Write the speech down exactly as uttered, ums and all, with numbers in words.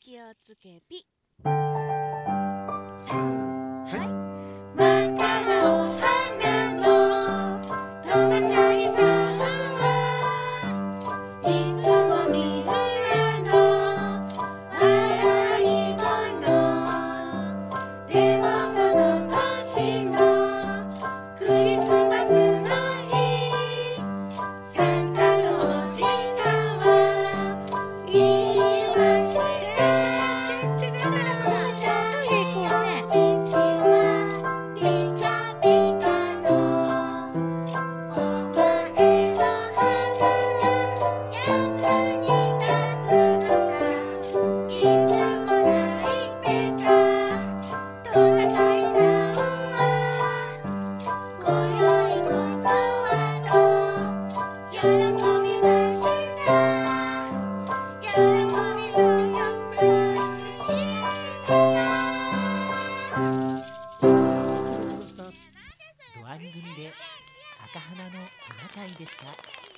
気をつけピ。 さんはい。 真っ赤なお花のトナカイさんはいつもみんなの洗い物。でもその年のクリスマスの日、サンタのおじさんは言いました。 ドアン組で赤鼻のトナカイでした。